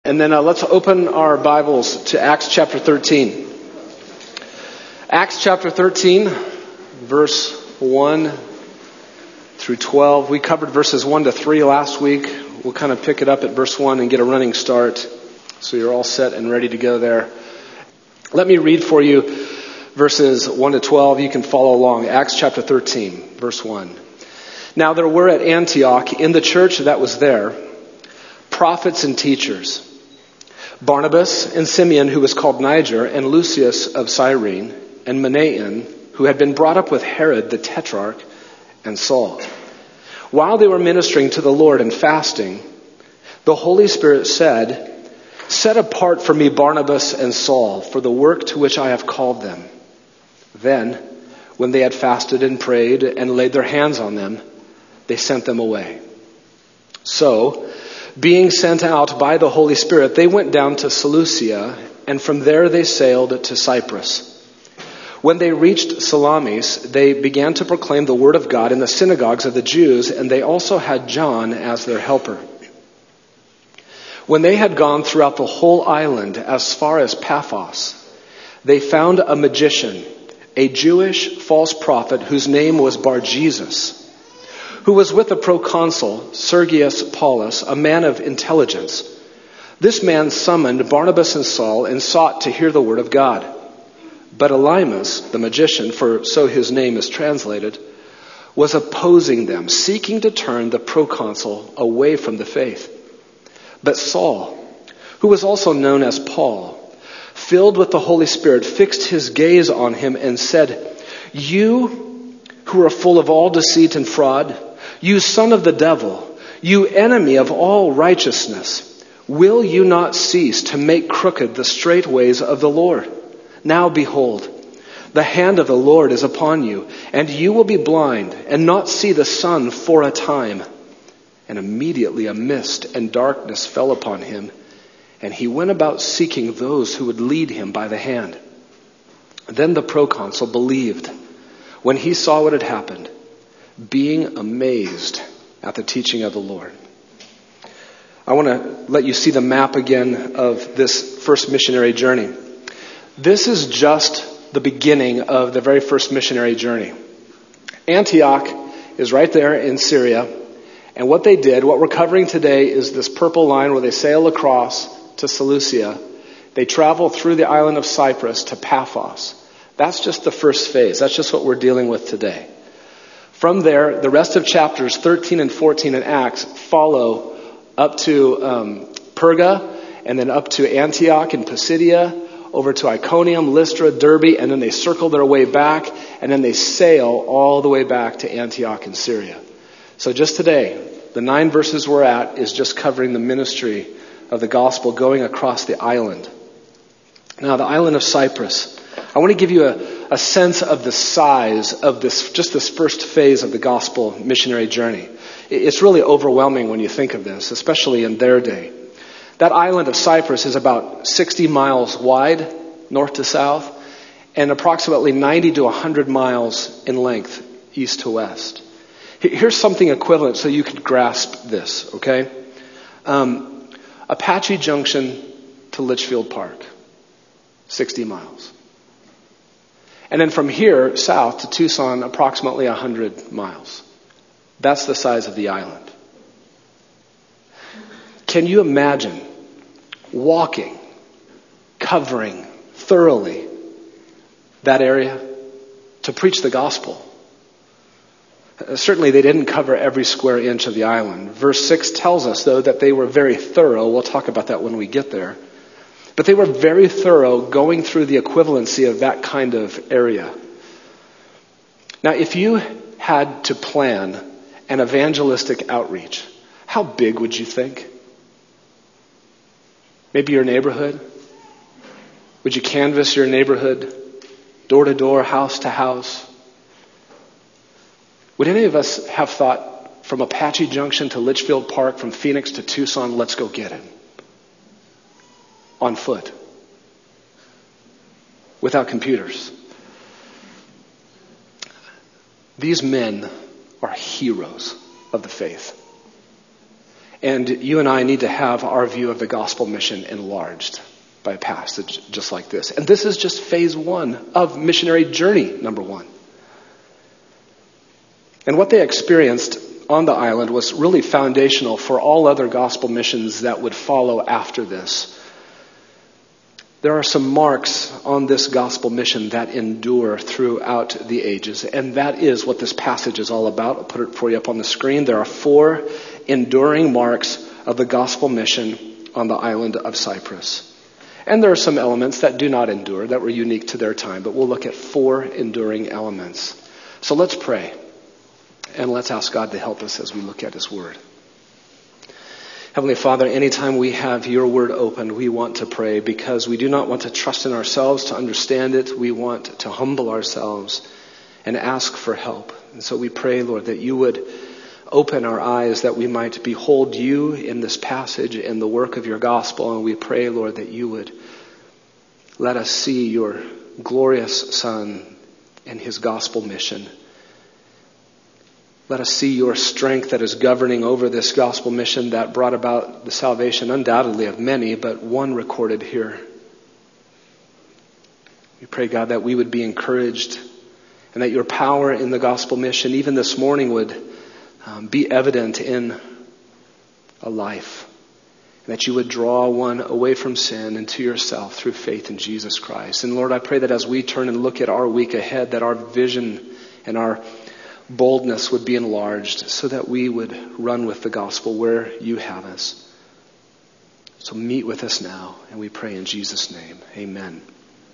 And then let's open our Bibles to Acts chapter 13. Acts chapter 13, verse 1 through 12. We covered verses 1 to 3 last week. We'll kind of pick it up at verse 1 and get a running start. So you're all set and ready to go there. Let me read for you verses 1 to 12. You can follow along. Acts chapter 13, verse 1. Now there were at Antioch, in the church that was there, prophets and teachers, Barnabas and Simeon, who was called Niger, and Lucius of Cyrene, and Manaen, who had been brought up with Herod the Tetrarch, and Saul. While they were ministering to the Lord and fasting, the Holy Spirit said, "Set apart for me Barnabas and Saul for the work to which I have called them." Then, when they had fasted and prayed and laid their hands on them, they sent them away. So, being sent out by the Holy Spirit, they went down to Seleucia, and from there they sailed to Cyprus. When they reached Salamis, they began to proclaim the word of God in the synagogues of the Jews, and they also had John as their helper. When they had gone throughout the whole island as far as Paphos, they found a magician, a Jewish false prophet whose name was Bar-Jesus, who was with the proconsul Sergius Paulus, a man of intelligence. This man summoned Barnabas and Saul and sought to hear the word of God. But Elymas, the magician, for so his name is translated, was opposing them, seeking to turn the proconsul away from the faith. But Saul, who was also known as Paul, filled with the Holy Spirit, fixed his gaze on him and said, "You who are full of all deceit and fraud, you son of the devil, you enemy of all righteousness, will you not cease to make crooked the straight ways of the Lord? Now behold, the hand of the Lord is upon you, and you will be blind and not see the sun for a time." And immediately a mist and darkness fell upon him, and he went about seeking those who would lead him by the hand. Then the proconsul believed when he saw what had happened, being amazed at the teaching of the Lord. I want to let you see the map again of this first missionary journey. This is just the beginning of the very first missionary journey. Antioch is right there in Syria. And what they did, what we're covering today, is this purple line where they sail across to Seleucia. They travel through the island of Cyprus to Paphos. That's just the first phase. That's just what we're dealing with today. From there, the rest of chapters 13 and 14 in Acts follow up to Perga, and then up to Antioch and Pisidia, over to Iconium, Lystra, Derbe, and then they circle their way back, and then they sail all the way back to Antioch in Syria. So just today, the 9 verses we're at is just covering the ministry of the gospel going across the island. Now, the island of Cyprus. I want to give you a sense of the size of this first phase of the gospel missionary journey. It's really overwhelming when you think of this, especially in their day. That island of Cyprus is about 60 miles wide, north to south, and approximately 90 to 100 miles in length, east to west. Here's something equivalent so you could grasp this, okay? Apache Junction to Litchfield Park, 60 miles. And then from here south to Tucson, approximately 100 miles. That's the size of the island. Can you imagine walking, covering thoroughly that area to preach the gospel? Certainly they didn't cover every square inch of the island. Verse 6 tells us, though, that they were very thorough. We'll talk about that when we get there. But they were very thorough going through the equivalency of that kind of area. Now, if you had to plan an evangelistic outreach, how big would you think? Maybe your neighborhood? Would you canvass your neighborhood, door to door, house to house? Would any of us have thought, from Apache Junction to Litchfield Park, from Phoenix to Tucson, let's go get him? On foot. Without computers. These men are heroes of the faith. And you and I need to have our view of the gospel mission enlarged by a passage just like this. And this is just phase 1 of missionary journey number 1. And what they experienced on the island was really foundational for all other gospel missions that would follow after this. There are some marks on this gospel mission that endure throughout the ages, and that is what this passage is all about. I'll put it for you up on the screen. There are 4 enduring marks of the gospel mission on the island of Cyprus. And there are some elements that do not endure, that were unique to their time, but we'll look at 4 enduring elements. So let's pray, and let's ask God to help us as we look at His Word. Heavenly Father, anytime we have your word opened, we want to pray because we do not want to trust in ourselves to understand it. We want to humble ourselves and ask for help. And so we pray, Lord, that you would open our eyes that we might behold you in this passage and the work of your gospel. And we pray, Lord, that you would let us see your glorious Son and his gospel mission. Let us see your strength that is governing over this gospel mission that brought about the salvation undoubtedly of many, but one recorded here. We pray, God, that we would be encouraged and that your power in the gospel mission, even this morning, would be evident in a life. And that you would draw one away from sin and to yourself through faith in Jesus Christ. And Lord, I pray that as we turn and look at our week ahead, that our vision and our boldness would be enlarged so that we would run with the gospel where you have us. So meet with us now, and we pray in Jesus' name. Amen.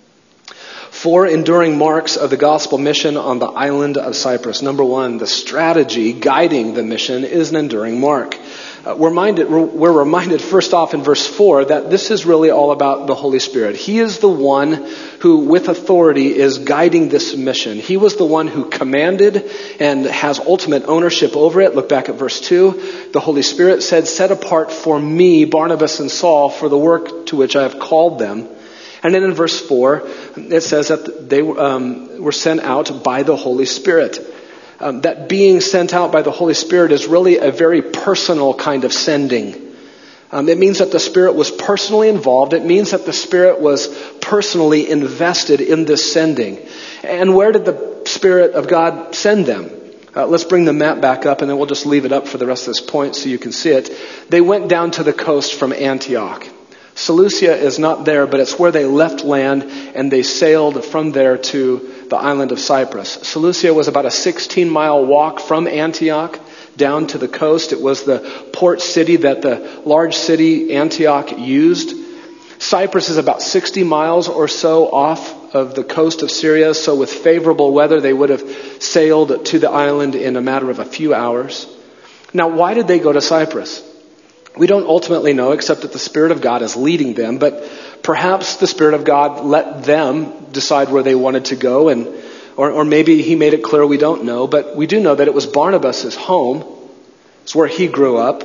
4 enduring marks of the gospel mission on the island of Cyprus. Number 1, the strategy guiding the mission is an enduring mark. We're reminded first off in verse 4 that this is really all about the Holy Spirit. He is the one who with authority is guiding this mission. He was the one who commanded and has ultimate ownership over it. Look back at verse 2. The Holy Spirit said, "Set apart for me Barnabas and Saul for the work to which I have called them." And then in verse 4, it says that they were sent out by the Holy Spirit. That being sent out by the Holy Spirit is really a very personal kind of sending. It means that the Spirit was personally involved. It means that the Spirit was personally invested in this sending. And where did the Spirit of God send them? Let's bring the map back up, and then we'll just leave it up for the rest of this point so you can see it. They went down to the coast from Antioch. Seleucia is not there, but it's where they left land and they sailed from there to the island of Cyprus. Seleucia was about a 16-mile walk from Antioch down to the coast. It was the port city that the large city Antioch used. Cyprus is about 60 miles or so off of the coast of Syria, so with favorable weather they would have sailed to the island in a matter of a few hours. Now, why did they go to Cyprus? We don't ultimately know, except that the Spirit of God is leading them, but perhaps the Spirit of God let them decide where they wanted to go, or maybe he made it clear, we don't know, but we do know that it was Barnabas' home. It's where he grew up.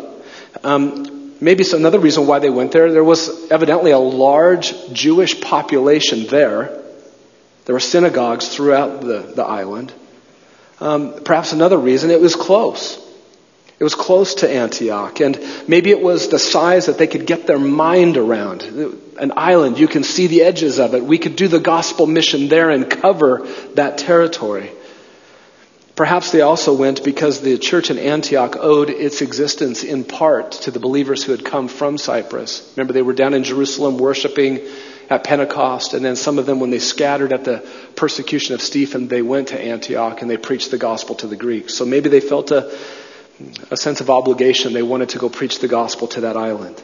Maybe it's another reason why they went there. There was evidently a large Jewish population there. There were synagogues throughout the island. Perhaps another reason, it was close. It was close to Antioch, and maybe it was the size that they could get their mind around. An island, you can see the edges of it. We could do the gospel mission there and cover that territory. Perhaps they also went because the church in Antioch owed its existence in part to the believers who had come from Cyprus. Remember, they were down in Jerusalem worshiping at Pentecost, and then some of them, when they scattered at the persecution of Stephen, they went to Antioch and they preached the gospel to the Greeks. So maybe they felt a sense of obligation. They wanted to go preach the gospel to that island.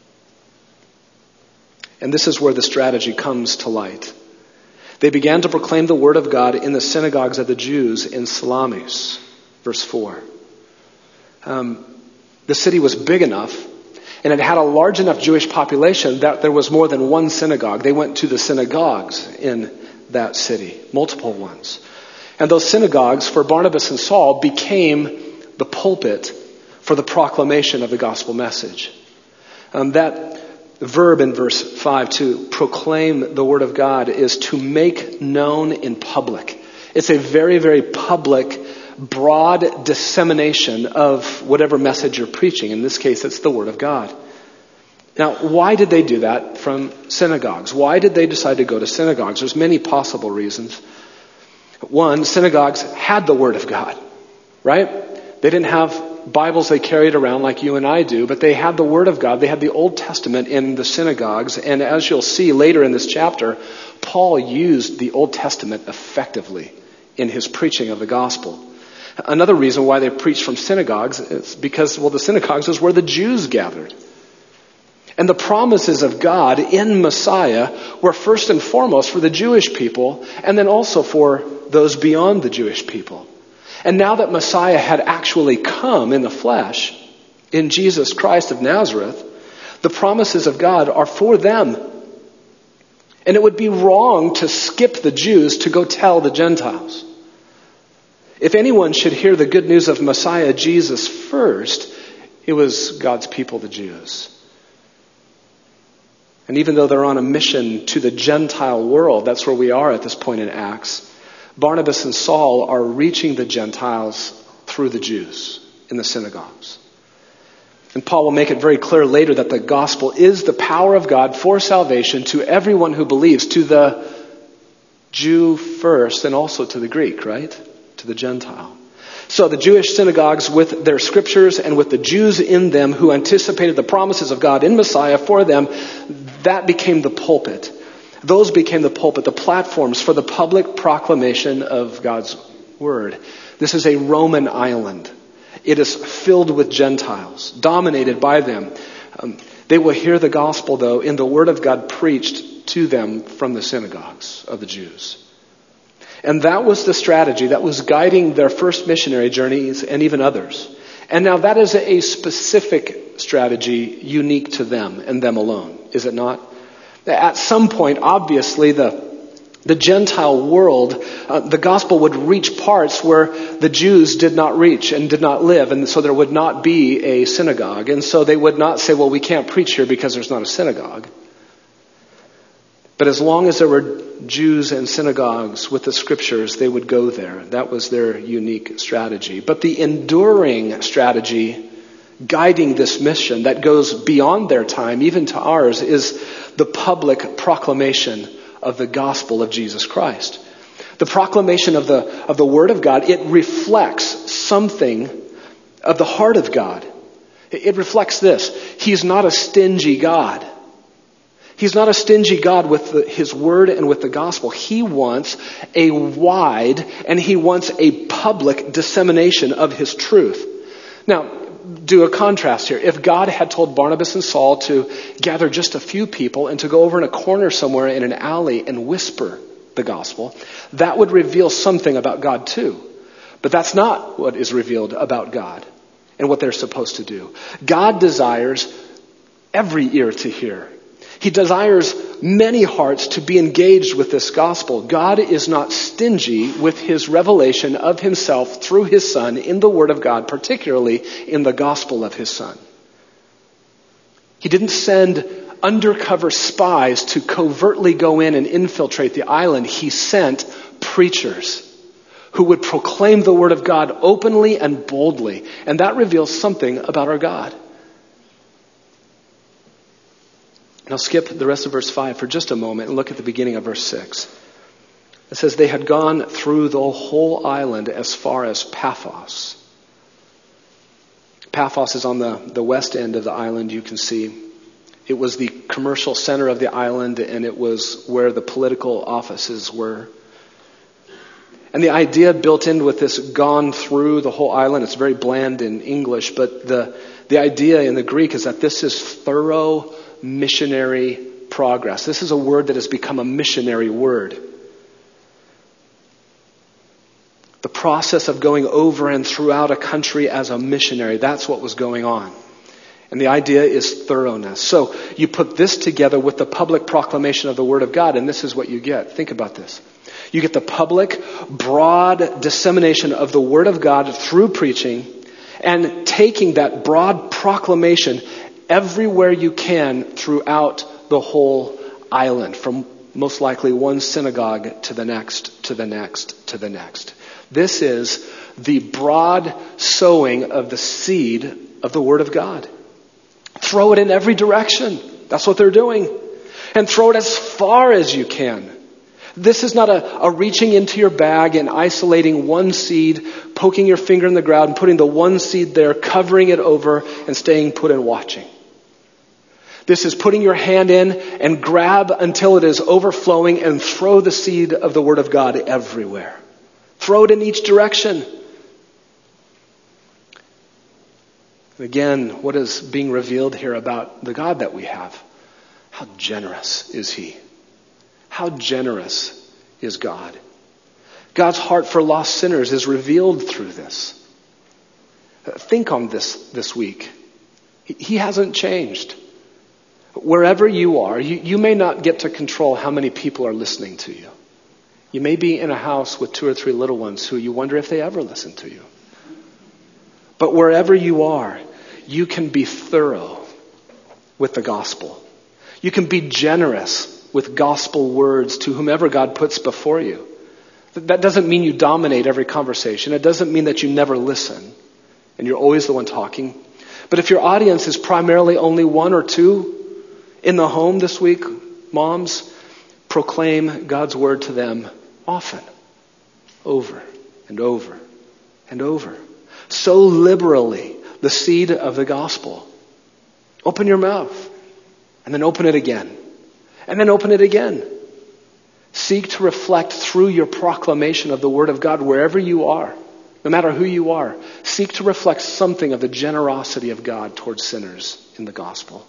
And this is where the strategy comes to light. They began to proclaim the word of God in the synagogues of the Jews in Salamis. Verse 4. The city was big enough, and it had a large enough Jewish population that there was more than one synagogue. They went to the synagogues in that city, multiple ones. And those synagogues for Barnabas and Saul became the pulpit for the proclamation of the gospel message. That verb in verse 5, to proclaim the word of God, is to make known in public. It's a very, very public broad dissemination of whatever message you're preaching. In this case, it's the Word of God. Now, why did they do that from synagogues? Why did they decide to go to synagogues? There's many possible reasons. One, synagogues had the Word of God, right? They didn't have Bibles they carried around like you and I do, but they had the Word of God. They had the Old Testament in the synagogues. And as you'll see later in this chapter, Paul used the Old Testament effectively in his preaching of the gospel. Another reason why they preached from synagogues is because, the synagogues is where the Jews gathered. And the promises of God in Messiah were first and foremost for the Jewish people, and then also for those beyond the Jewish people. And now that Messiah had actually come in the flesh, in Jesus Christ of Nazareth, the promises of God are for them. And it would be wrong to skip the Jews to go tell the Gentiles. If anyone should hear the good news of Messiah Jesus first, it was God's people, the Jews. And even though they're on a mission to the Gentile world, that's where we are at this point in Acts, Barnabas and Saul are reaching the Gentiles through the Jews in the synagogues. And Paul will make it very clear later that the gospel is the power of God for salvation to everyone who believes, to the Jew first and also to the Greek, right? To the Gentile. So the Jewish synagogues with their scriptures and with the Jews in them who anticipated the promises of God in Messiah for them, that became the pulpit. Those became the pulpit, the platforms for the public proclamation of God's word. This is a Roman island. It is filled with Gentiles, dominated by them. They will hear the gospel, though, in the word of God preached to them from the synagogues of the Jews. And that was the strategy that was guiding their first missionary journeys and even others. And now that is a specific strategy unique to them and them alone, is it not? At some point, obviously, the Gentile world, the gospel would reach parts where the Jews did not reach and did not live. And so there would not be a synagogue. And so they would not say, well, we can't preach here because there's not a synagogue. But as long as there were Jews and synagogues with the scriptures, they would go there. That was their unique strategy. But the enduring strategy guiding this mission that goes beyond their time, even to ours, is the public proclamation of the gospel of Jesus Christ. The proclamation of the Word of God, it reflects something of the heart of God. It reflects this. He's not a stingy God. He's not a stingy God with His Word and with the gospel. He wants a wide and He wants a public dissemination of His truth. Now, do a contrast here. If God had told Barnabas and Saul to gather just a few people and to go over in a corner somewhere in an alley and whisper the gospel, that would reveal something about God too. But that's not what is revealed about God and what they're supposed to do. God desires every ear to hear. He desires many hearts to be engaged with this gospel. God is not stingy with His revelation of Himself through His Son in the Word of God, particularly in the gospel of His Son. He didn't send undercover spies to covertly go in and infiltrate the island. He sent preachers who would proclaim the Word of God openly and boldly. And that reveals something about our God. Now skip the rest of verse 5 for just a moment and look at the beginning of verse 6. It says, they had gone through the whole island as far as Paphos. Paphos is on the west end of the island, you can see. It was the commercial center of the island, and it was where the political offices were. And the idea built in with this gone through the whole island, it's very bland in English, but the idea in the Greek is that this is thorough missionary progress. This is a word that has become a missionary word. The process of going over and throughout a country as a missionary, that's what was going on. And the idea is thoroughness. So you put this together with the public proclamation of the Word of God, and this is what you get. Think about this. You get the public, broad dissemination of the Word of God through preaching, and taking that broad proclamation everywhere you can throughout the whole island, from most likely one synagogue to the next, to the next, to the next. This is the broad sowing of the seed of the Word of God. Throw it in every direction. That's what they're doing. And throw it as far as you can. This is not a reaching into your bag and isolating one seed, poking your finger in the ground and putting the one seed there, covering it over and staying put and watching. This is putting your hand in and grab until it is overflowing and throw the seed of the Word of God everywhere. Throw it in each direction. Again, what is being revealed here about the God that we have? How generous is He? How generous is God? God's heart for lost sinners is revealed through this. Think on this week. He hasn't changed. Wherever you are, you may not get to control how many people are listening to you. You may be in a house with 2 or 3 little ones who you wonder if they ever listen to you. But wherever you are, you can be thorough with the gospel. You can be generous with gospel words to whomever God puts before you. That doesn't mean you dominate every conversation. It doesn't mean that you never listen and you're always the one talking. But if your audience is primarily only 1 or 2 in the home this week, moms, proclaim God's word to them often, over and over and over. Sow liberally the seed of the gospel. Open your mouth and then open it again. And then open it again. Seek to reflect through your proclamation of the Word of God wherever you are, no matter who you are. Seek to reflect something of the generosity of God towards sinners in the gospel.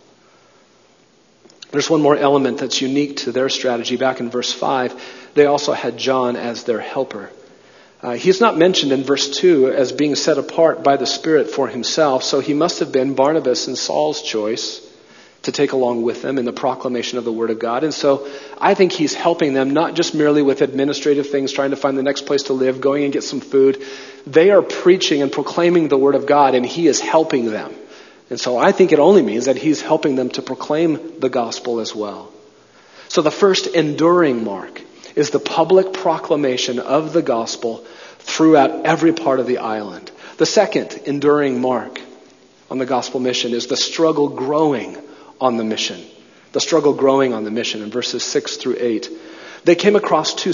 There's one more element that's unique to their strategy. Back in verse 5, they also had John as their helper. He's not mentioned in verse 2 as being set apart by the Spirit for himself, so he must have been Barnabas and Saul's choice to take along with them in the proclamation of the Word of God. And so I think he's helping them, not just merely with administrative things, trying to find the next place to live, going and get some food. They are preaching and proclaiming the Word of God, and he is helping them. And so I think it only means that he's helping them to proclaim the gospel as well. So the first enduring mark is the public proclamation of the gospel throughout every part of the island. The second enduring mark on the gospel mission is the struggle growing on the mission. The struggle growing on the mission in verses 6 through 8. They came across 2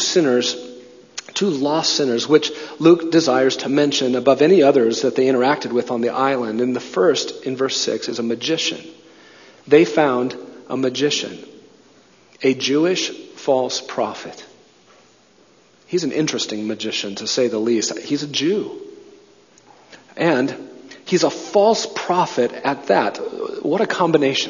lost sinners, which Luke desires to mention above any others that they interacted with on the island. And the first, in verse 6, is a magician. They found a magician, a Jewish false prophet. He's an interesting magician, to say the least. He's a Jew. And he's a false prophet at that. What a combination.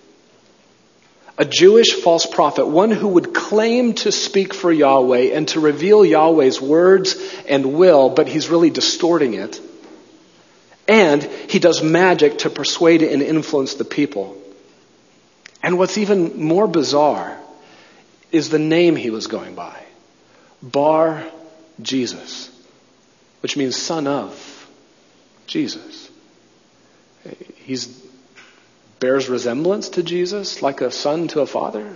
A Jewish false prophet, one who would claim to speak for Yahweh and to reveal Yahweh's words and will, but he's really distorting it. And he does magic to persuade and influence the people. And what's even more bizarre is the name he was going by. Bar Jesus, which means son of Jesus. He's bears resemblance to Jesus, like a son to a father.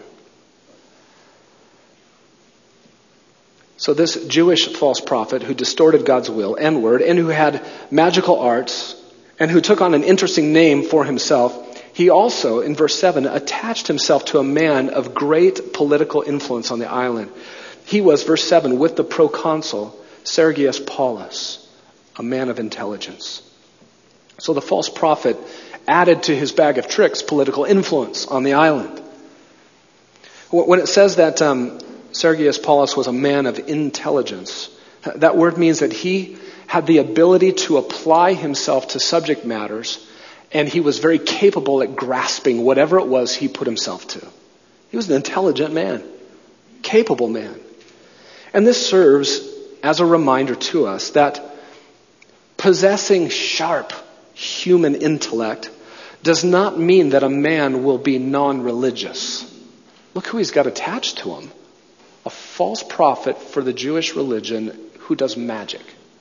So this Jewish false prophet who distorted God's will and word, and who had magical arts, and who took on an interesting name for himself, he also, in verse 7, attached himself to a man of great political influence on the island. He was, verse 7, with the proconsul, Sergius Paulus, a man of intelligence. So the false prophet added to his bag of tricks political influence on the island. When it says that Sergius Paulus was a man of intelligence, that word means that he had the ability to apply himself to subject matters, and he was very capable at grasping whatever it was he put himself to. He was an intelligent man, capable man. And this serves as a reminder to us that possessing sharp human intellect does not mean that a man will be non-religious. Look who he's got attached to him. A false prophet for the Jewish religion who does magic.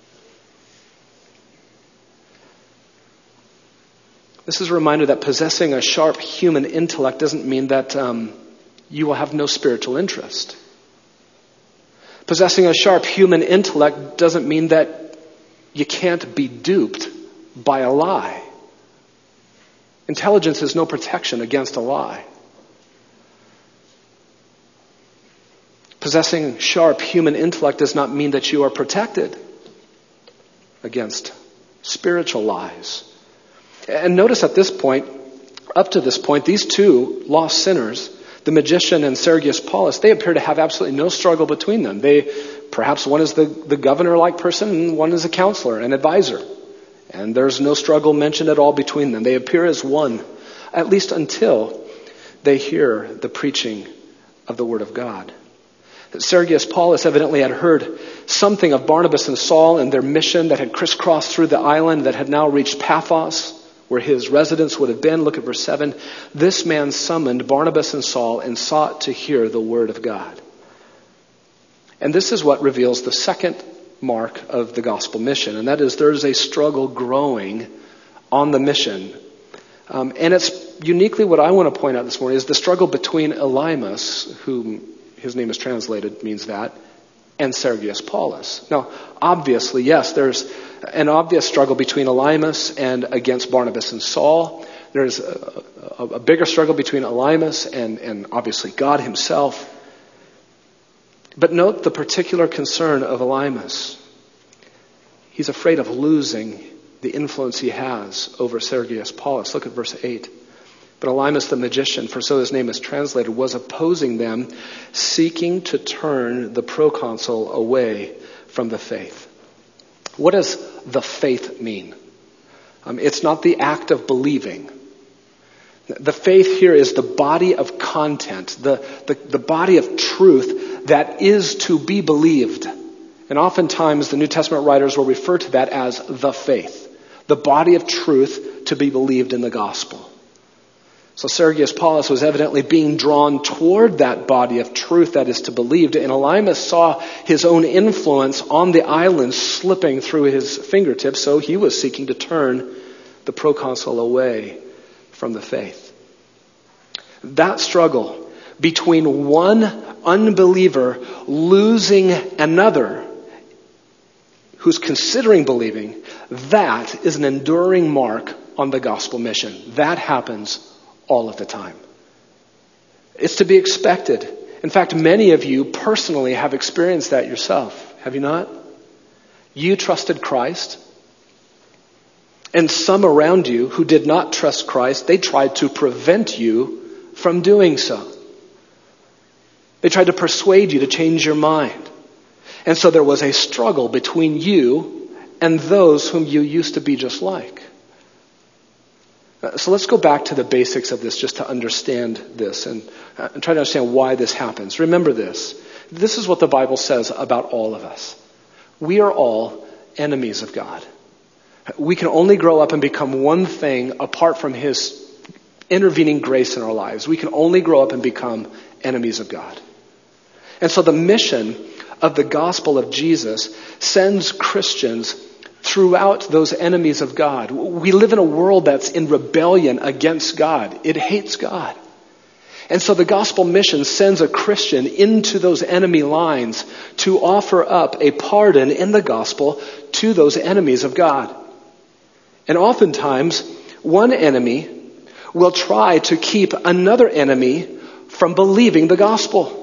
This is a reminder that possessing a sharp human intellect doesn't mean that you will have no spiritual interest. Possessing a sharp human intellect doesn't mean that you can't be duped by a lie. Intelligence is no protection against a lie. Possessing sharp human intellect does not mean that you are protected against spiritual lies. And notice at this point, up to this point, these two lost sinners, the magician and Sergius Paulus, they appear to have absolutely no struggle between them. Perhaps one is the governor-like person and one is a counselor, an advisor. And there's no struggle mentioned at all between them. They appear as one, at least until they hear the preaching of the Word of God. Sergius Paulus evidently had heard something of Barnabas and Saul and their mission that had crisscrossed through the island, that had now reached Paphos, where his residence would have been. Look at verse 7. This man summoned Barnabas and Saul and sought to hear the Word of God. And this is what reveals the second mark of the gospel mission, and that is there's a struggle growing on the mission. And it's uniquely what I want to point out this morning is the struggle between Elymas, whom his name is translated, means that, and Sergius Paulus. Now, obviously, yes, there's an obvious struggle between Elymas and against Barnabas and Saul. There's a bigger struggle between Elymas and obviously God himself. But note the particular concern of Elymas. He's afraid of losing the influence he has over Sergius Paulus. Look at verse 8. But Elymas the magician, for so his name is translated, was opposing them, seeking to turn the proconsul away from the faith. What does the faith mean? It's not the act of believing. The faith here is the body of content, the body of truth that is to be believed. And oftentimes the New Testament writers will refer to that as the faith, the body of truth to be believed in the gospel. So Sergius Paulus was evidently being drawn toward that body of truth that is to be believed. And Elymas saw his own influence on the island slipping through his fingertips, so he was seeking to turn the proconsul away from the faith. That struggle between one unbeliever losing another who's considering believing, that is an enduring mark on the gospel mission. That happens all of the time. It's to be expected. In fact, many of you personally have experienced that yourself. Have you not? You trusted Christ, and some around you who did not trust Christ, they tried to prevent you from doing so. They tried to persuade you to change your mind. And so there was a struggle between you and those whom you used to be just like. So let's go back to the basics of this just to understand this and try to understand why this happens. Remember this. This is what the Bible says about all of us. We are all enemies of God. We can only grow up and become one thing apart from His intervening grace in our lives. We can only grow up and become enemies of God. And so the mission of the gospel of Jesus sends Christians throughout those enemies of God. We live in a world that's in rebellion against God. It hates God. And so the gospel mission sends a Christian into those enemy lines to offer up a pardon in the gospel to those enemies of God. And oftentimes, one enemy will try to keep another enemy from believing the gospel.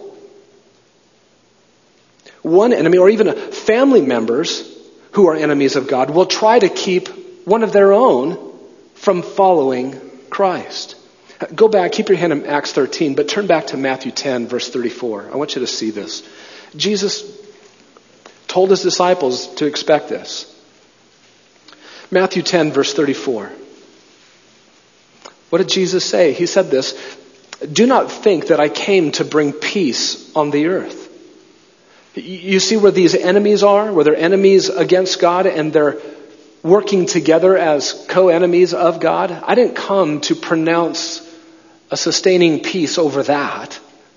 One enemy, or even family members who are enemies of God, will try to keep one of their own from following Christ. Go back, keep your hand in Acts 13, but turn back to Matthew 10, verse 34. I want you to see this. Jesus told his disciples to expect this. Matthew 10, verse 34. What did Jesus say? He said this, "Do not think that I came to bring peace on the earth." You see where these enemies are, where they're enemies against God and they're working together as co-enemies of God? I didn't come to pronounce a sustaining peace over that.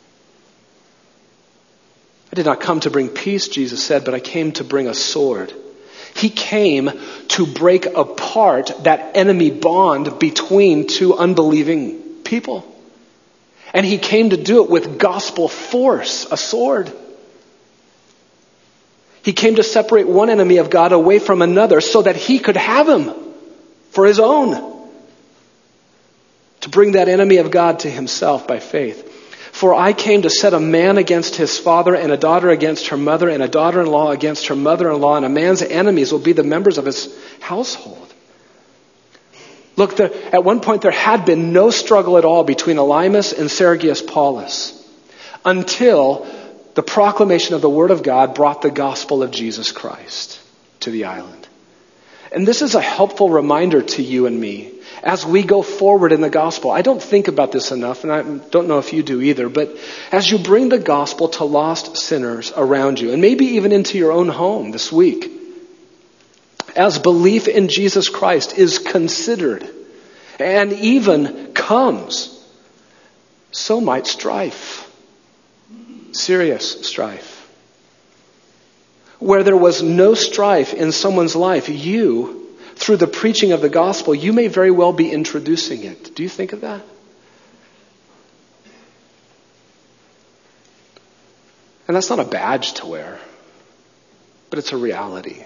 I did not come to bring peace, Jesus said, but I came to bring a sword. He came to break apart that enemy bond between two unbelieving people. And he came to do it with gospel force, a sword. He came to separate one enemy of God away from another so that he could have him for his own. To bring that enemy of God to himself by faith. For I came to set a man against his father, and a daughter against her mother, and a daughter-in-law against her mother-in-law, and a man's enemies will be the members of his household. Look, at one point there had been no struggle at all between Elymas and Sergius Paulus until the proclamation of the Word of God brought the gospel of Jesus Christ to the island. And this is a helpful reminder to you and me as we go forward in the gospel. I don't think about this enough, and I don't know if you do either, but as you bring the gospel to lost sinners around you, and maybe even into your own home this week, as belief in Jesus Christ is considered and even comes, so might strife. Serious strife. Where there was no strife in someone's life, you, through the preaching of the gospel, you may very well be introducing it. Do you think of that? And that's not a badge to wear, but it's a reality.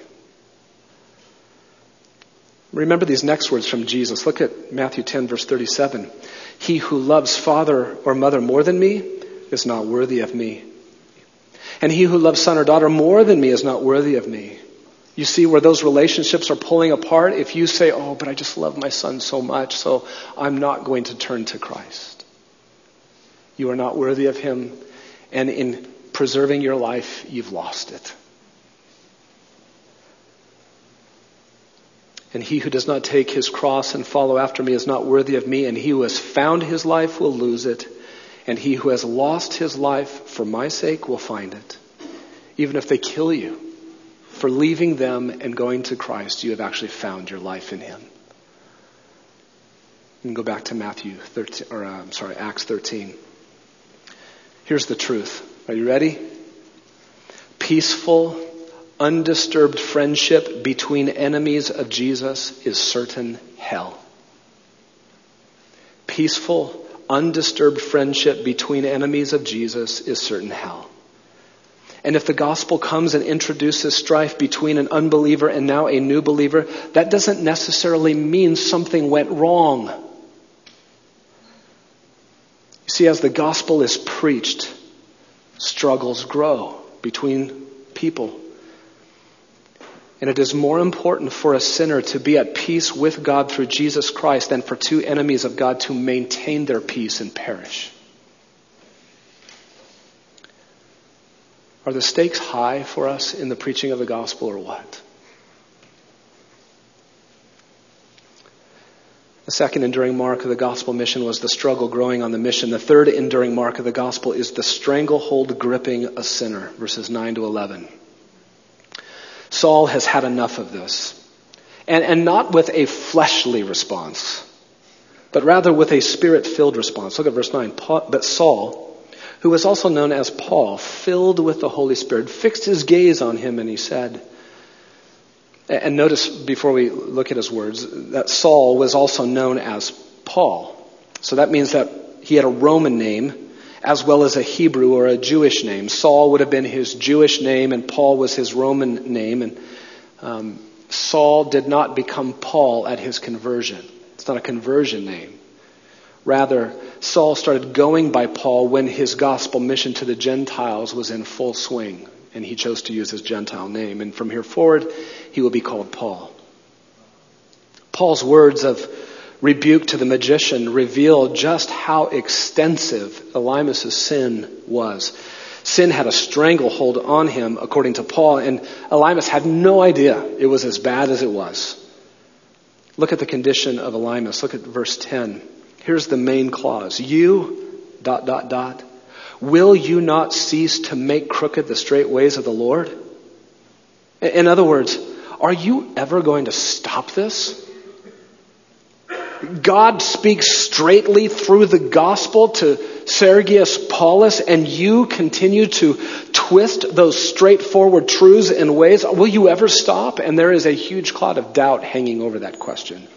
Remember these next words from Jesus. Look at Matthew 10, verse 37. He who loves father or mother more than me is not worthy of me. And he who loves son or daughter more than me is not worthy of me. You see where those relationships are pulling apart? If you say, oh, but I just love my son so much, so I'm not going to turn to Christ. You are not worthy of him, and in preserving your life, you've lost it. And he who does not take his cross and follow after me is not worthy of me, and he who has found his life will lose it, and he who has lost his life for my sake will find it. Even if they kill you for leaving them and going to Christ, you have actually found your life in him. And go back to Acts 13. Here's the truth. Are you ready? Peaceful, undisturbed friendship between enemies of Jesus is certain hell. Peaceful, undisturbed friendship between enemies of Jesus is certain hell. And if the gospel comes and introduces strife between an unbeliever and now a new believer, that doesn't necessarily mean something went wrong. You see, as the gospel is preached, struggles grow between people. And it is more important for a sinner to be at peace with God through Jesus Christ than for two enemies of God to maintain their peace and perish. Are the stakes high for us in the preaching of the gospel, or what? The second enduring mark of the gospel mission was the struggle growing on the mission. The third enduring mark of the gospel is the stranglehold gripping a sinner, verses 9 to 11. Saul has had enough of this. And not with a fleshly response, but rather with a spirit-filled response. Look at verse 9. But Saul, who was also known as Paul, filled with the Holy Spirit, fixed his gaze on him and he said, and notice before we look at his words, that Saul was also known as Paul. So that means that he had a Roman name as well as a Hebrew or a Jewish name. Saul would have been his Jewish name and Paul was his Roman name. And Saul did not become Paul at his conversion. It's not a conversion name. Rather, Saul started going by Paul when his gospel mission to the Gentiles was in full swing, and he chose to use his Gentile name. And from here forward, he will be called Paul. Paul's words of rebuke to the magician reveal just how extensive Elymas' sin was. Sin had a stranglehold on him, according to Paul, and Elymas had no idea it was as bad as it was. Look at the condition of Elymas. Look at verse 10. Here's the main clause. You, ... will you not cease to make crooked the straight ways of the Lord? In other words, are you ever going to stop this? God speaks straightly through the gospel to Sergius Paulus, and you continue to twist those straightforward truths and ways. Will you ever stop? And there is a huge cloud of doubt hanging over that question.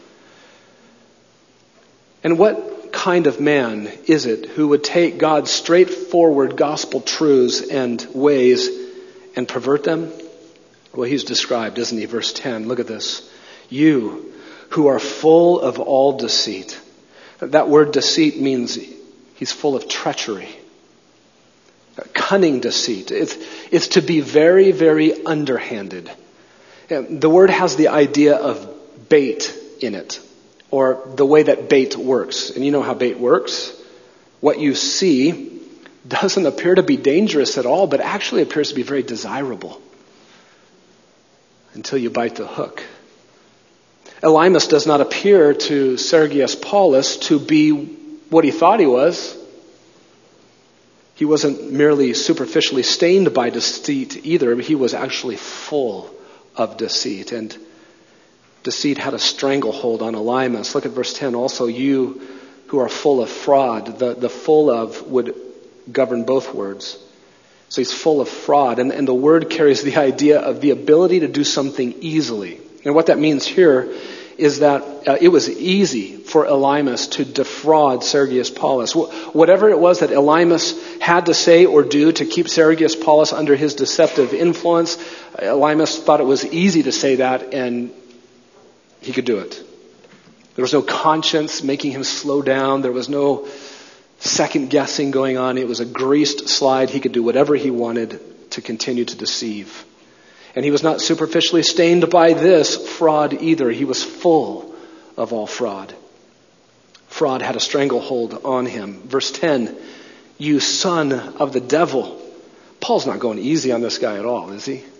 And what kind of man is it who would take God's straightforward gospel truths and ways and pervert them? Well, he's described, isn't he? Verse 10, look at this. You who are full of all deceit. That word deceit means he's full of treachery. Cunning deceit. It's to be very, very underhanded. The word has the idea of bait in it, or the way that bait works. And you know how bait works? What you see doesn't appear to be dangerous at all, but actually appears to be very desirable until you bite the hook. Elymas does not appear to Sergius Paulus to be what he thought he was. He wasn't merely superficially stained by deceit either, but he was actually full of deceit. And deceit had a stranglehold on Elymas. Look at verse 10. Also, you who are full of fraud. The full of would govern both words. So he's full of fraud. And the word carries the idea of the ability to do something easily. And what that means here is that it was easy for Elymas to defraud Sergius Paulus. Whatever it was that Elymas had to say or do to keep Sergius Paulus under his deceptive influence, Elymas thought it was easy to say that, and he could do it. There was no conscience making him slow down. There was no second guessing going on. It was a greased slide. He could do whatever he wanted to continue to deceive. And he was not superficially stained by this fraud either. He was full of all fraud. Fraud had a stranglehold on him. Verse 10, you son of the devil. Paul's not going easy on this guy at all, is he?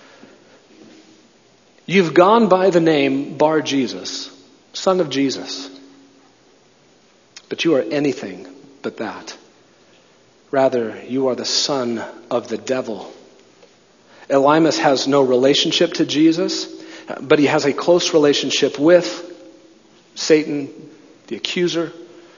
You've gone by the name Bar Jesus, son of Jesus. But you are anything but that. Rather, you are the son of the devil. Elymas has no relationship to Jesus, but he has a close relationship with Satan, the accuser,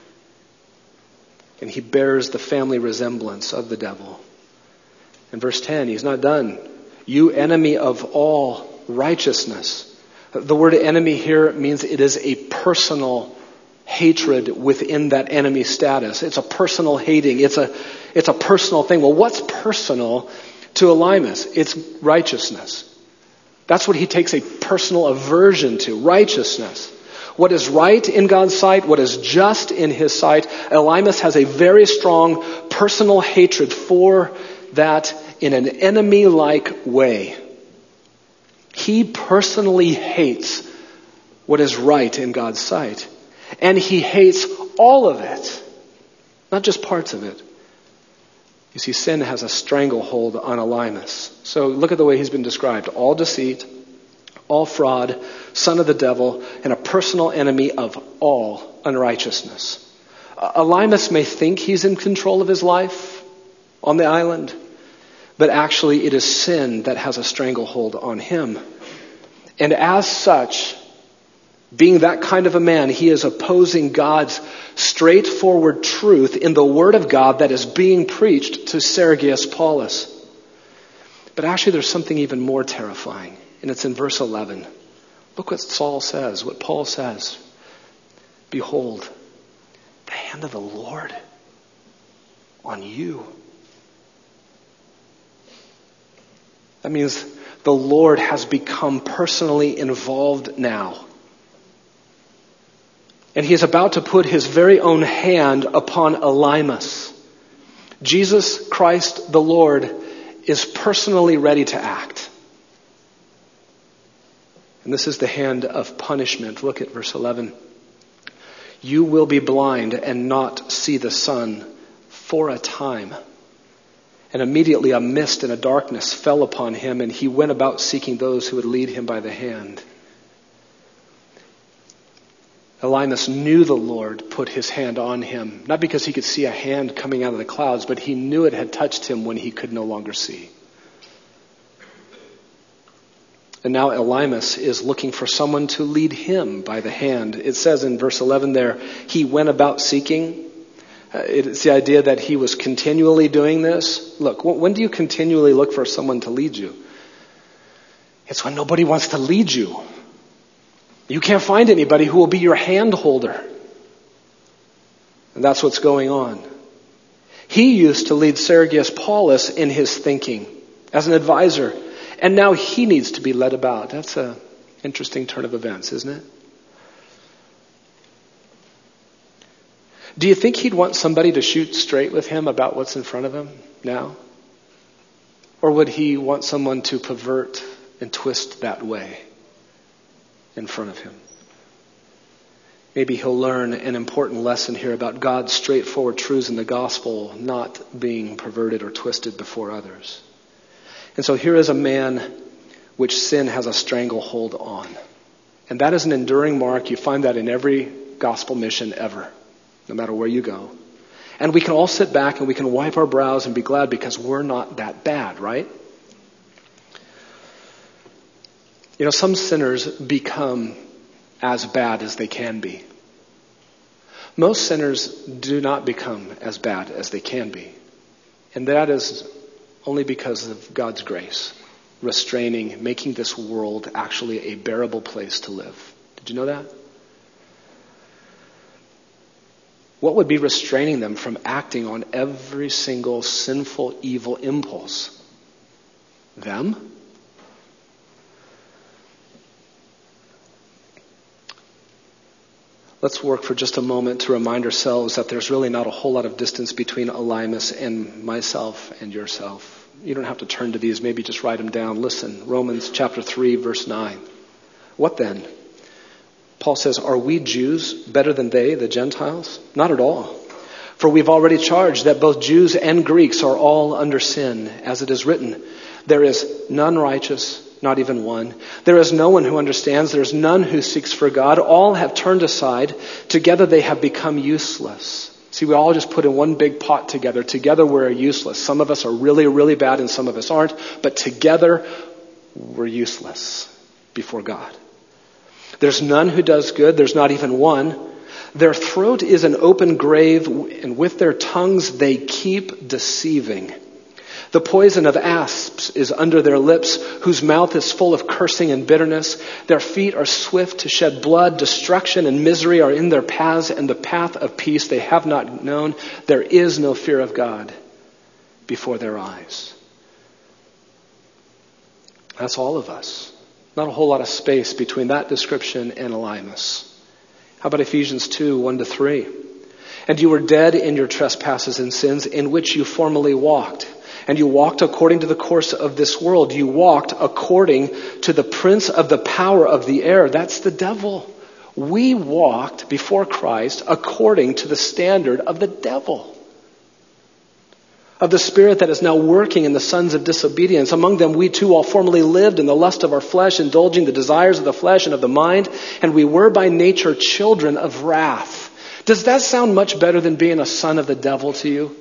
and he bears the family resemblance of the devil. In verse 10, he's not done. You enemy of all righteousness. The word enemy here means it is a personal hatred within that enemy status. It's a personal hating. It's a personal thing. Well, what's personal to Elymas? It's righteousness. That's what he takes a personal aversion to, righteousness. What is right in God's sight, what is just in his sight, Elymas has a very strong personal hatred for that in an enemy-like way. He personally hates what is right in God's sight. And he hates all of it, not just parts of it. You see, sin has a stranglehold on Elymas. So look at the way he's been described. All deceit, all fraud, son of the devil, and a personal enemy of all unrighteousness. Elymas may think he's in control of his life on the island, but actually it is sin that has a stranglehold on him. And as such, being that kind of a man, he is opposing God's straightforward truth in the Word of God that is being preached to Sergius Paulus. But actually there's something even more terrifying, and it's in verse 11. Look what Saul says, what Paul says. Behold, the hand of the Lord on you. That means the Lord has become personally involved now. And he is about to put his very own hand upon Elymas. Jesus Christ the Lord is personally ready to act. And this is the hand of punishment. Look at verse 11. You will be blind and not see the sun for a time. And immediately a mist and a darkness fell upon him, and he went about seeking those who would lead him by the hand. Elymas knew the Lord put his hand on him, not because he could see a hand coming out of the clouds, but he knew it had touched him when he could no longer see. And now Elymas is looking for someone to lead him by the hand. It says in verse 11 there, he went about seeking. It's the idea that he was continually doing this. Look, when do you continually look for someone to lead you? It's when nobody wants to lead you. You can't find anybody who will be your hand holder. And that's what's going on. He used to lead Sergius Paulus in his thinking as an advisor. And now he needs to be led about. That's an interesting turn of events, isn't it? Do you think he'd want somebody to shoot straight with him about what's in front of him now? Or would he want someone to pervert and twist that way in front of him? Maybe he'll learn an important lesson here about God's straightforward truths in the gospel not being perverted or twisted before others. And so here is a man which sin has a stranglehold on. And that is an enduring mark. You find that in every gospel mission ever, no matter where you go. And we can all sit back and we can wipe our brows and be glad because we're not that bad, right? You know, some sinners become as bad as they can be. Most sinners do not become as bad as they can be. And that is only because of God's grace, restraining, making this world actually a bearable place to live. Did you know that? What would be restraining them from acting on every single sinful, evil impulse? Them? Let's work for just a moment to remind ourselves that there's really not a whole lot of distance between Elymas and myself and yourself. You don't have to turn to these. Maybe just write them down. Listen, Romans chapter 3, verse 9. What then? Paul says, are we Jews better than they, the Gentiles? Not at all. For we've already charged that both Jews and Greeks are all under sin. As it is written, there is none righteous, not even one. There is no one who understands. There is none who seeks for God. All have turned aside. Together they have become useless. See, we all just put in one big pot together. Together we're useless. Some of us are really, really bad and some of us aren't. But together we're useless before God. There's none who does good. There's not even one. Their throat is an open grave, and with their tongues they keep deceiving. The poison of asps is under their lips, whose mouth is full of cursing and bitterness. Their feet are swift to shed blood. Destruction and misery are in their paths, and the path of peace they have not known. There is no fear of God before their eyes. That's all of us. Not a whole lot of space between that description and Elymas. How about Ephesians 2, 1-3? And you were dead in your trespasses and sins in which you formerly walked. And you walked according to the course of this world. You walked according to the prince of the power of the air. That's the devil. We walked before Christ according to the standard of the devil, of the spirit that is now working in the sons of disobedience. Among them we too all formerly lived in the lust of our flesh, indulging the desires of the flesh and of the mind, and we were by nature children of wrath. Does that sound much better than being a son of the devil to you?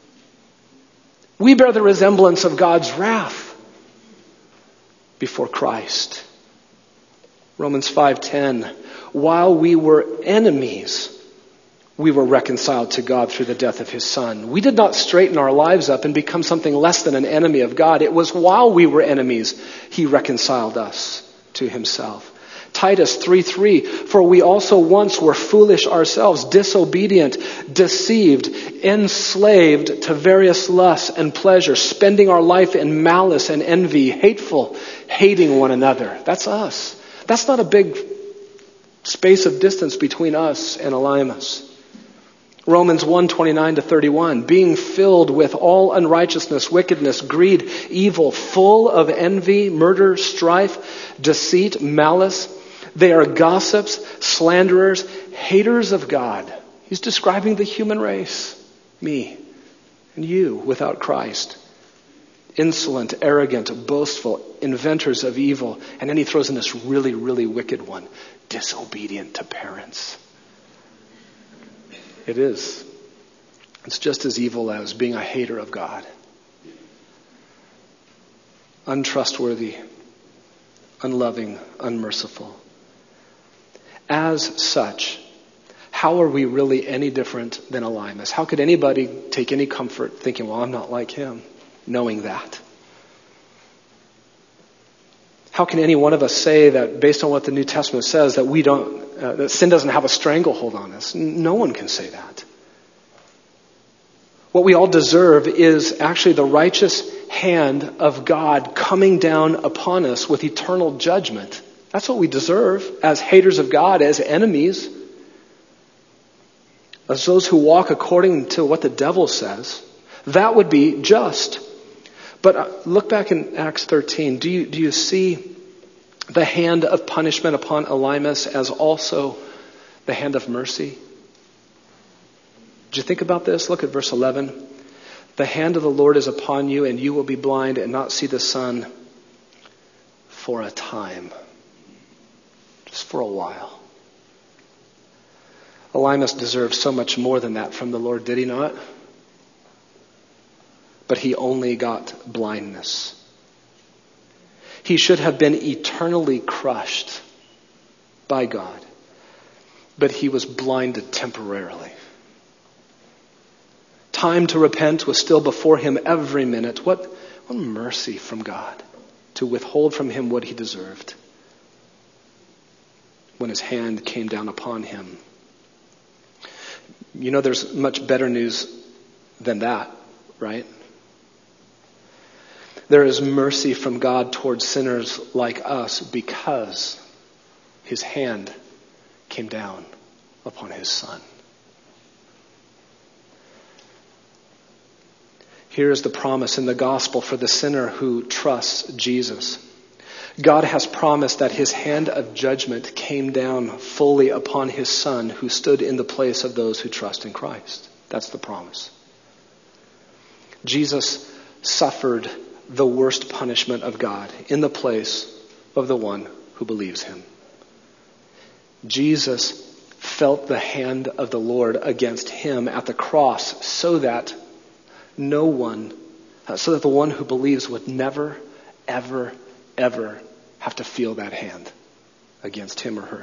We bear the resemblance of God's wrath before Christ. Romans 5:10, while we were enemies, we were reconciled to God through the death of his Son. We did not straighten our lives up and become something less than an enemy of God. It was while we were enemies, he reconciled us to himself. Titus 3:3, for we also once were foolish ourselves, disobedient, deceived, enslaved to various lusts and pleasures, spending our life in malice and envy, hateful, hating one another. That's us. That's not a big space of distance between us and Elymas. Romans 1:29-31, being filled with all unrighteousness, wickedness, greed, evil, full of envy, murder, strife, deceit, malice. They are gossips, slanderers, haters of God. He's describing the human race, me and you without Christ. Insolent, arrogant, boastful, inventors of evil. And then he throws in this really, really wicked one, disobedient to parents. It is. It's just as evil as being a hater of God. Untrustworthy, unloving, unmerciful. As such, how are we really any different than Elymas? How could anybody take any comfort thinking, well, I'm not like him, knowing that? How can any one of us say that based on what the New Testament says that we don't, that sin doesn't have a stranglehold on us? No one can say that. What we all deserve is actually the righteous hand of God coming down upon us with eternal judgment. That's what we deserve as haters of God, as enemies, as those who walk according to what the devil says. That would be just. But look back in Acts 13. Do you see the hand of punishment upon Elymas as also the hand of mercy? Did you think about this? Look at verse 11. The hand of the Lord is upon you, and you will be blind and not see the sun for a time. Just for a while. Elymas deserved so much more than that from the Lord, did he not? But he only got blindness. He should have been eternally crushed by God, but he was blinded temporarily. Time to repent was still before him every minute. What mercy from God to withhold from him what he deserved when his hand came down upon him. You know, there's much better news than that, right? There is mercy from God towards sinners like us because his hand came down upon his Son. Here is the promise in the gospel for the sinner who trusts Jesus. God has promised that his hand of judgment came down fully upon his Son who stood in the place of those who trust in Christ. That's the promise. Jesus suffered the worst punishment of God in the place of the one who believes him. Jesus felt the hand of the Lord against him at the cross so that the one who believes would never, ever, ever have to feel that hand against him or her.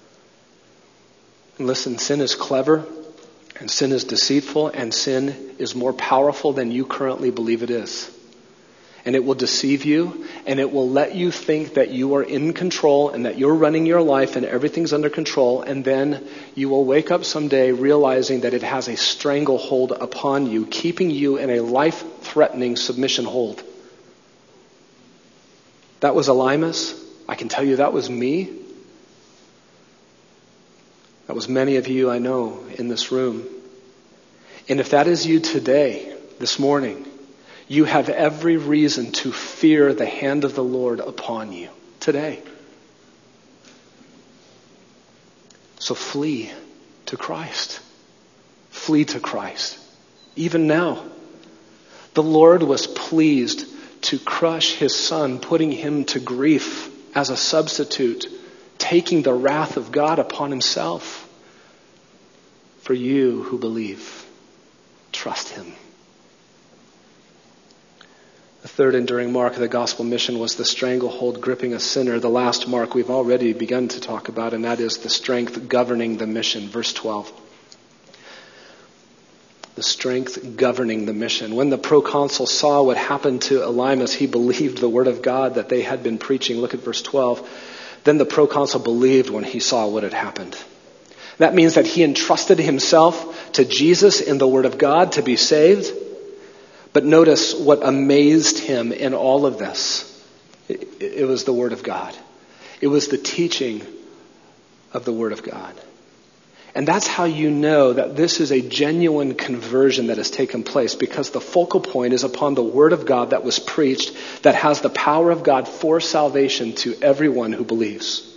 And listen, sin is clever, and sin is deceitful, and sin is more powerful than you currently believe it is. And it will deceive you, and it will let you think that you are in control and that you're running your life and everything's under control, and then you will wake up someday realizing that it has a stranglehold upon you, keeping you in a life-threatening submission hold. That was Elymas. I can tell you that was me. That was many of you I know in this room. And if that is you today, this morning, you have every reason to fear the hand of the Lord upon you today. So flee to Christ. Flee to Christ. Even now. The Lord was pleased to crush his Son, putting him to grief as a substitute, taking the wrath of God upon himself. For you who believe, trust him. The third enduring mark of the gospel mission was the stranglehold gripping a sinner. The last mark we've already begun to talk about, and that is the strength governing the mission. Verse 12. The strength governing the mission. When the proconsul saw what happened to Elymas, he believed the word of God that they had been preaching. Look at verse 12. Then the proconsul believed when he saw what had happened. That means that he entrusted himself to Jesus in the word of God to be saved. But notice what amazed him in all of this. It was the Word of God. It was the teaching of the Word of God. And that's how you know that this is a genuine conversion that has taken place, because the focal point is upon the Word of God that was preached, that has the power of God for salvation to everyone who believes.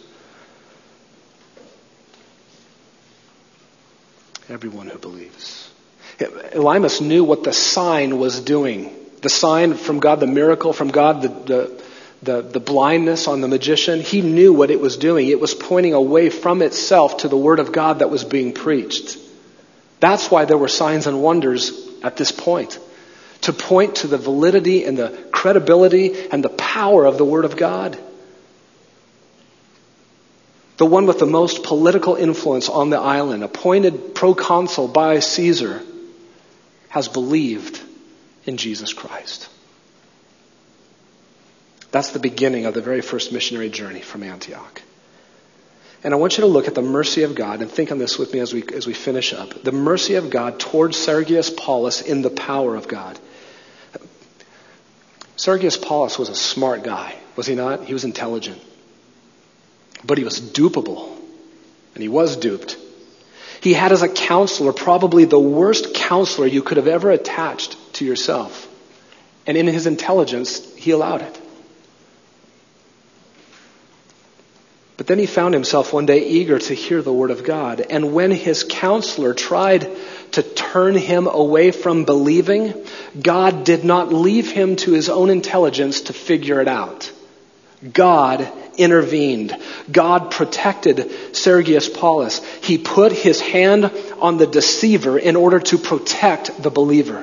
Everyone who believes. Elymas knew what the sign was doing. The sign from God, the miracle from God, the blindness on the magician. He knew what it was doing. It was pointing away from itself to the word of God that was being preached. That's why there were signs and wonders at this point. To point to the validity and the credibility and the power of the word of God. The one with the most political influence on the island, appointed proconsul by Caesar, has believed in Jesus Christ. That's the beginning of the very first missionary journey from Antioch. And I want you to look at the mercy of God, and think on this with me as we finish up. The mercy of God towards Sergius Paulus in the power of God. Sergius Paulus was a smart guy, was he not? He was intelligent. But he was dupable, and he was duped. He had as a counselor probably the worst counselor you could have ever attached to yourself. And in his intelligence, he allowed it. But then he found himself one day eager to hear the word of God. And when his counselor tried to turn him away from believing, God did not leave him to his own intelligence to figure it out. God intervened. God protected Sergius Paulus. He put his hand on the deceiver in order to protect the believer.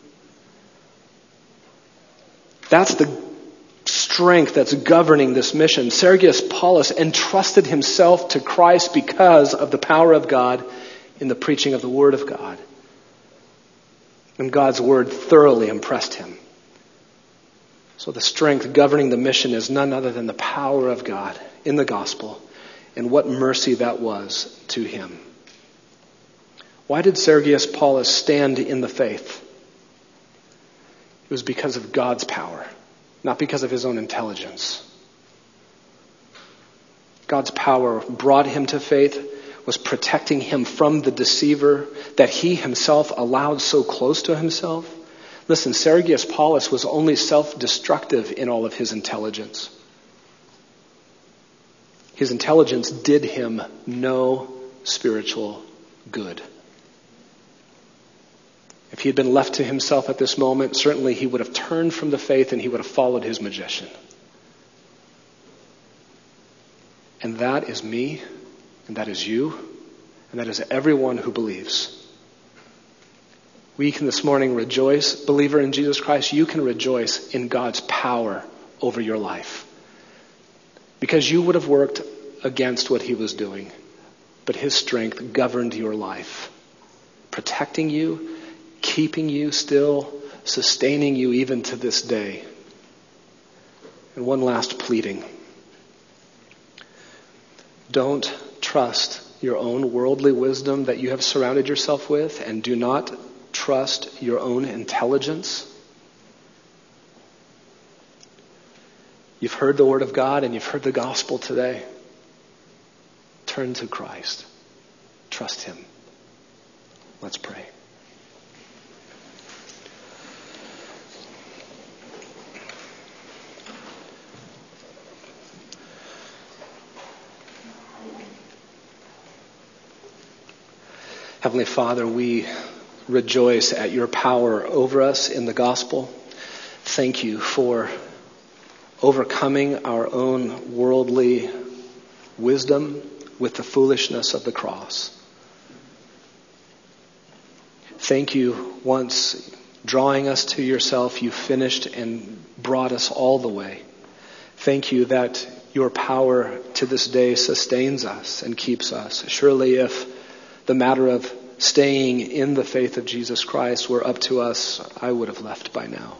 That's the strength that's governing this mission. Sergius Paulus entrusted himself to Christ because of the power of God in the preaching of the Word of God. And God's Word thoroughly impressed him. So the strength governing the mission is none other than the power of God in the gospel, and what mercy that was to him. Why did Sergius Paulus stand in the faith? It was because of God's power, not because of his own intelligence. God's power brought him to faith, was protecting him from the deceiver that he himself allowed so close to himself. Listen, Sergius Paulus was only self-destructive in all of his intelligence. His intelligence did him no spiritual good. If he had been left to himself at this moment, certainly he would have turned from the faith and he would have followed his magician. And that is me, and that is you, and that is everyone who believes. We can this morning rejoice, believer in Jesus Christ, you can rejoice in God's power over your life. Because you would have worked against what he was doing, but his strength governed your life, protecting you, keeping you still, sustaining you even to this day. And one last pleading. Don't trust your own worldly wisdom that you have surrounded yourself with, and do not trust your own intelligence. You've heard the word of God and you've heard the gospel today. Turn to Christ. Trust him. Let's pray. Heavenly Father, we rejoice at your power over us in the gospel. Thank you for overcoming our own worldly wisdom with the foolishness of the cross. Thank you, once drawing us to yourself, you finished and brought us all the way. Thank you that your power to this day sustains us and keeps us. Surely if the matter of staying in the faith of Jesus Christ were up to us, I would have left by now.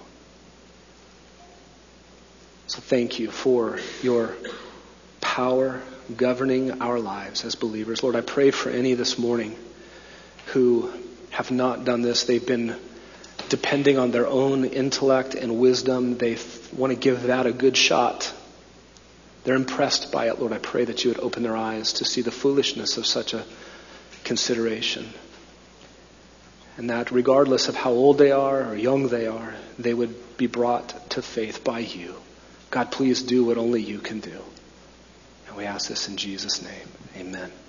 So thank you for your power governing our lives as believers. Lord, I pray for any this morning who have not done this. They've been depending on their own intellect and wisdom. They want to give that a good shot. They're impressed by it. Lord, I pray that you would open their eyes to see the foolishness of such a consideration. And that regardless of how old they are or young they are, they would be brought to faith by you. God, please do what only you can do. And we ask this in Jesus' name. Amen.